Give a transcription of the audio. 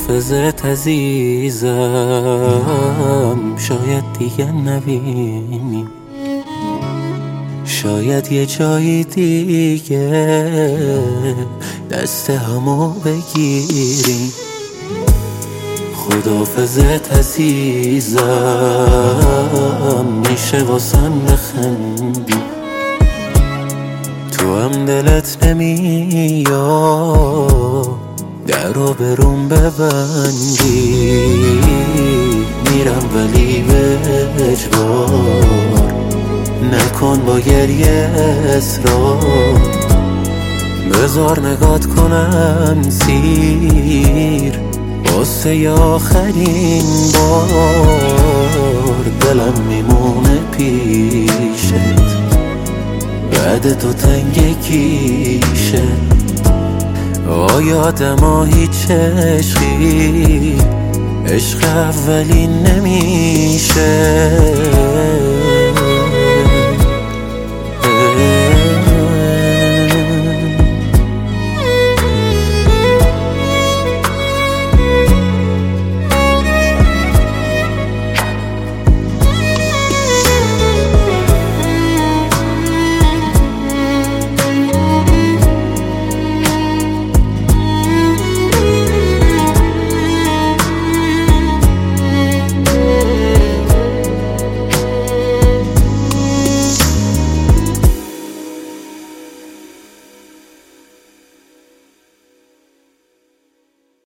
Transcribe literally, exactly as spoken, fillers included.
خداحافظت عزیزم، شاید دیگه نبینیم، شاید یه جایی دیگه دست همو بگیریم. خداحافظت عزیزم، میشه واسم بخندی، تو هم دلت نمیاد در رو بروم ببندی. میرم ولی به اجبار، نکن با گریه اصرار، بذار نگات کنم سیر واسه ی آخرین بار. دلم میمونه پیشت، بعد تو تنگ کیشه. آیا آدما هیچ عشقی عشق اولی نمیشه؟